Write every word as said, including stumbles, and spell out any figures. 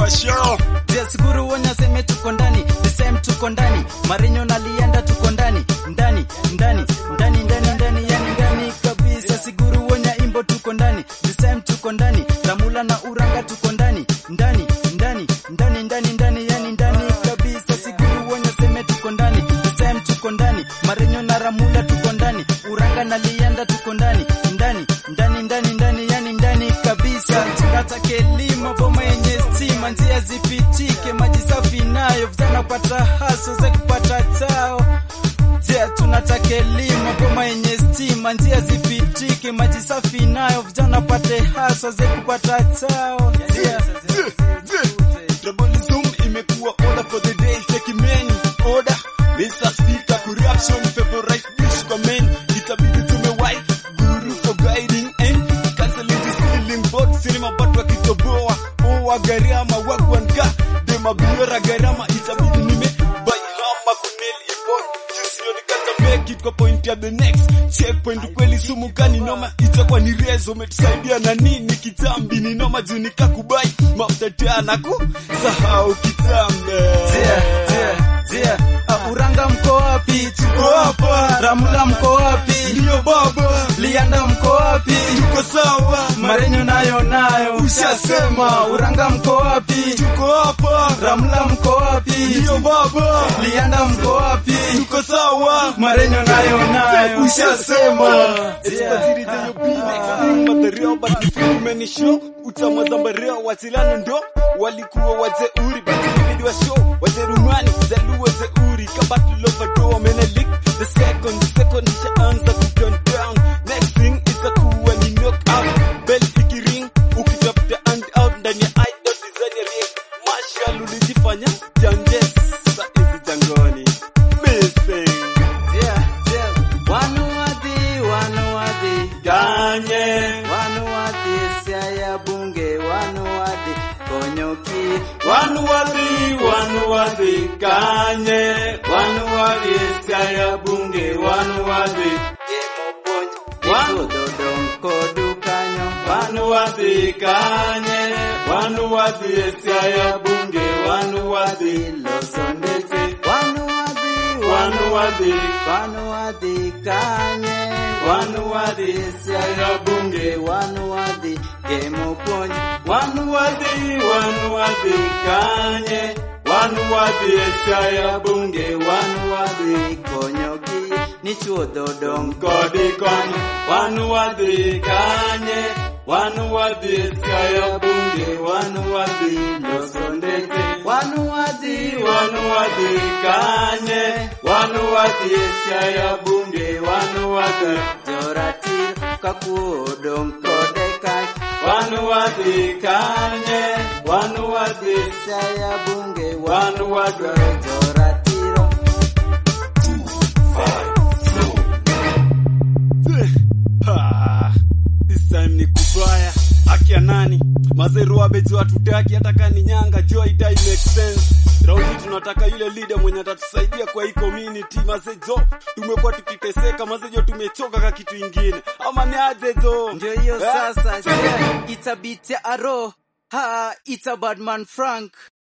kwa show. Siguru wonya seme tuko ndani, the same tuko ndani. Marinyo na Lienda tuko ndani, ndani, ndani, ndani, ndani, ndani, yani ndani kabisa. Siguru wonya Imbo tuko ndani, the same tuko ndani. Ramula na Uranga tuko ndani, ndani, ndani, ndani, ndani, ndani, yani ndani kabisa. Siguru wonya seme tuko ndani, the same tuko ndani. Marinyo na Ramula tuko ndani, Uranga na Lienda tuko ndani, ndani, ndani, ndani, ndani, yani ndani kabisa. Tunataka elimu boma yenye stima, njia zipitike, maji safi nayo vijana pata haso za kupata tao. Jia tunataka elimu boma yenye stima, njia zipitike, maji safi nayo vijana pate haso za kupata tao. Jia Tribalism imekuwa order for the day, taking men order. Mister Speaker, corruption favorite dish kwa men. Itabidi tumewai guru for guiding and canceling the stealing board. Cinema batu wakitoboa owa gharama wagwanka dema biora gharama. Itabidi nime buy hama kuneli ipon jusio nikata make it kwa point ya the next checkpoint. Kweli sumu kani noma itakuwa ni rezo. Umetusaidia na nini kitambi ni noma juu nikakubai mafuta na ku sahau kitambe. Jia, jia, jia. Uh, Uranga mko wapi? Tuko hapa. Ramula mko wapi? Ndio baba. Lienda mko wapi? Tuko sawa. Marinyo nayo nayo ushasema. Uranga mko wapi? Tuko hapa. Ramula mko wapi? Ndio baba. Lienda mko wapi? Tuko sawa. Marinyo nayo nayo ushasema. Expatiri za yopine material but if many show utamazambaria watilano ndo walikuwa wazeuri but video show wazerumani zaluwa zeuri kabatu lovado menelik the second the second nishaanza kuturn down. Next thing is a kuwa ni knock out bell ikiring ukitafuta and out ndani ya idol design ya ring marshall ulijifanya janjes sa hizi jangoni missing. Yeah, yeah. Wanu wadi, wanu wadi Kanye wanu wadi siaya bunge, wanu wadi konyoki, wanu wadhi wanu wadhi Kanye wanu wadhi siaya bunge wanu wadhi emo ponj Wanu- dodong kodu kanyo, wanu wadhi Kanye wanu wadhi siaya bunge wanu wadhi losondete, wanu wadi, wanu wadhi wanu wadi Kanye, wanu wadhi siaya bunge, wanu wadi emo ponj, wanu wadhi wanu wadhi Kanye wanu wadhi siaya bunge wanu wadhi konyoki ni chuodho dong kodi konyo wanu wadhi Kanye wanu wadhi siaya bunge wanu wadhi losondete wanu wadi, wanu wadhi Kanye wanu wadhi siaya bunge wanu wadhi joratir kakuodong kode kach, wanu wadhi Kanye wanu wadhi siaya bunge, wanu wadhi joratiro. Ha, this time ni kubaya akia nani mazeru wamejua tutaki hata kani nyanga joy dai make sense. Raundi tunataka yule leader mwenye atatusaidia kwa hii community mazejo. Tumekuwa tukiteseka mazejo, tumechoka ka kitu ingine ama ni aje jo? Ndio hiyo Eh? sasa, yeah, it's a beat ya aro, ha, it's a Badman Frank.